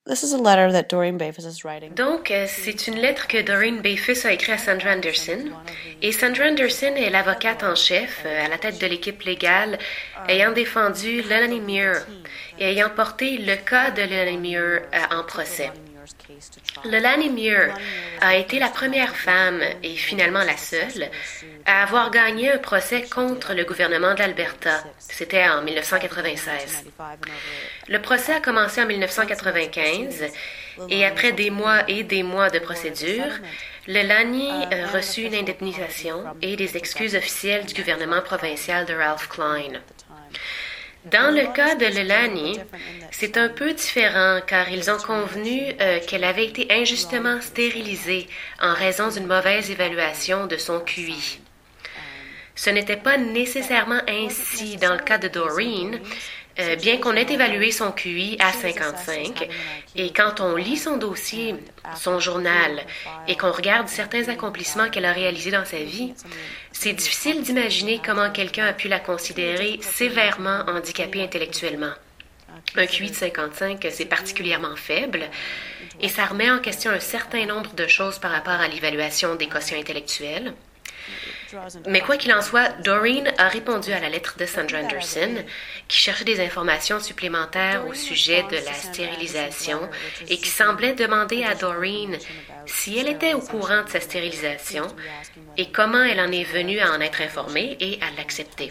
Donc, c'est une lettre que Doreen Bayfus a écrite à Sandra Anderson. Et Sandra Anderson est l'avocate en chef à la tête de l'équipe légale ayant défendu Leilani Muir et ayant porté le cas de Leilani Muir en procès. Leilani Muir a été la première femme, et finalement la seule, à avoir gagné un procès contre le gouvernement de l'Alberta. C'était en 1996. Le procès a commencé en 1995, et après des mois et des mois de procédure, Leilani reçut une indemnisation et des excuses officielles du gouvernement provincial de Ralph Klein. Dans le cas de Leilani, c'est un peu différent car ils ont convenu qu'elle avait été injustement stérilisée en raison d'une mauvaise évaluation de son QI. Ce n'était pas nécessairement ainsi dans le cas de Doreen, bien qu'on ait évalué son QI à 55, et quand on lit son dossier, son journal, et qu'on regarde certains accomplissements qu'elle a réalisés dans sa vie, c'est difficile d'imaginer comment quelqu'un a pu la considérer sévèrement handicapée intellectuellement. Un QI de 55, c'est particulièrement faible, et ça remet en question un certain nombre de choses par rapport à l'évaluation des quotients intellectuels. Mais quoi qu'il en soit, Doreen a répondu à la lettre de Sandra Anderson, qui cherchait des informations supplémentaires au sujet de la stérilisation et qui semblait demander à Doreen si elle était au courant de sa stérilisation et comment elle en est venue à en être informée et à l'accepter.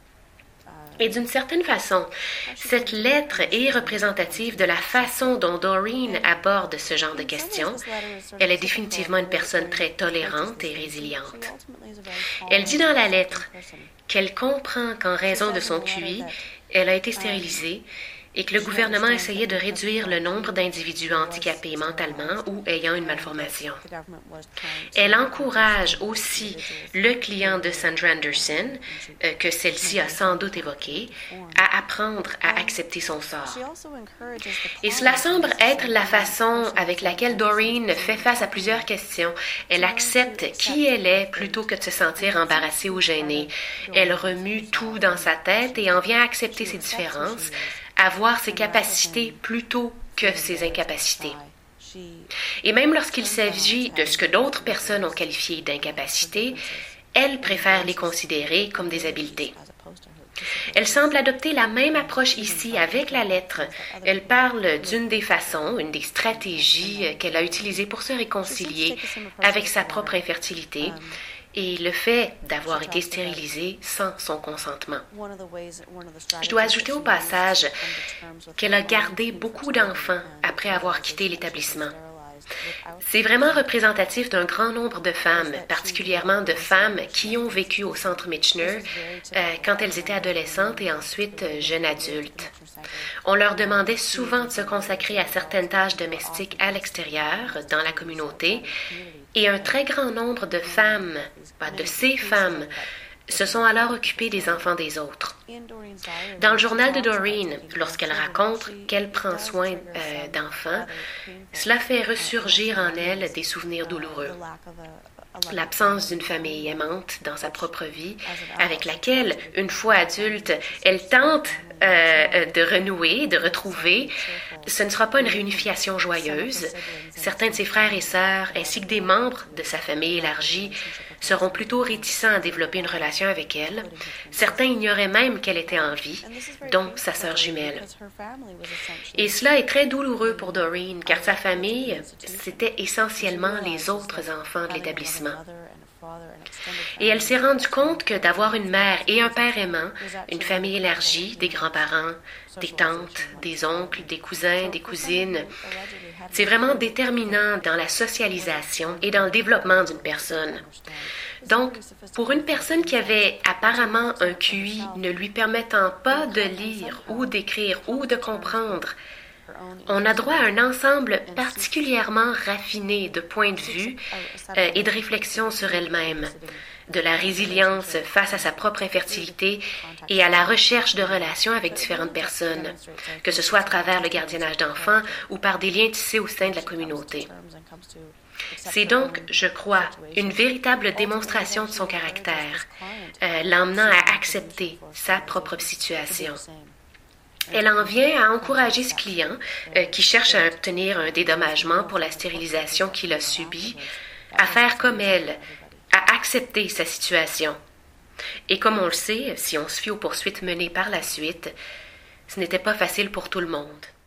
Et d'une certaine façon, cette lettre est représentative de la façon dont Doreen aborde ce genre de questions. Elle est définitivement une personne très tolérante et résiliente. Elle dit dans la lettre qu'elle comprend qu'en raison de son QI, elle a été stérilisée et que le gouvernement essayait de réduire le nombre d'individus handicapés mentalement ou ayant une malformation. Elle encourage aussi le client de Sandra Anderson, que celle-ci a sans doute évoqué, à apprendre à accepter son sort. Et cela semble être la façon avec laquelle Doreen fait face à plusieurs questions. Elle accepte qui elle est plutôt que de se sentir embarrassée ou gênée. Elle remue tout dans sa tête et en vient à accepter ses différences, à voir ses capacités plutôt que ses incapacités. Et même lorsqu'il s'agit de ce que d'autres personnes ont qualifié d'incapacité, elle préfère les considérer comme des habiletés. Elle semble adopter la même approche ici avec la lettre. Elle parle d'une des façons, une des stratégies qu'elle a utilisées pour se réconcilier avec sa propre infertilité et le fait d'avoir été stérilisée sans son consentement. Je dois ajouter au passage qu'elle a gardé beaucoup d'enfants après avoir quitté l'établissement. C'est vraiment représentatif d'un grand nombre de femmes, particulièrement de femmes qui ont vécu au centre Michener quand elles étaient adolescentes et ensuite jeunes adultes. On leur demandait souvent de se consacrer à certaines tâches domestiques à l'extérieur, dans la communauté, et un très grand nombre de femmes, de ces femmes, se sont alors occupées des enfants des autres. Dans le journal de Doreen, lorsqu'elle raconte qu'elle prend soin d'enfants, cela fait ressurgir en elle des souvenirs douloureux. L'absence d'une famille aimante dans sa propre vie, avec laquelle, une fois adulte, elle tente de renouer, de retrouver. Ce ne sera pas une réunification joyeuse. Certains de ses frères et sœurs, ainsi que des membres de sa famille élargie, seront plutôt réticents à développer une relation avec elle. Certains ignoraient même qu'elle était en vie, dont sa sœur jumelle. Et cela est très douloureux pour Doreen, car sa famille, c'était essentiellement les autres enfants de l'établissement. Et elle s'est rendue compte que d'avoir une mère et un père aimant, une famille élargie, des grands-parents, des tantes, des oncles, des cousins, des cousines, c'est vraiment déterminant dans la socialisation et dans le développement d'une personne. Donc, pour une personne qui avait apparemment un QI ne lui permettant pas de lire ou d'écrire ou de comprendre, on a droit à un ensemble particulièrement raffiné de points de vue et de réflexion sur elle-même, de la résilience face à sa propre infertilité et à la recherche de relations avec différentes personnes, que ce soit à travers le gardiennage d'enfants ou par des liens tissés au sein de la communauté. C'est donc, je crois, une véritable démonstration de son caractère, l'emmenant à accepter sa propre situation. Elle en vient à encourager ce client qui cherche à obtenir un dédommagement pour la stérilisation qu'il a subie, à faire comme elle, à accepter sa situation. Et comme on le sait, si on se fie aux poursuites menées par la suite, ce n'était pas facile pour tout le monde.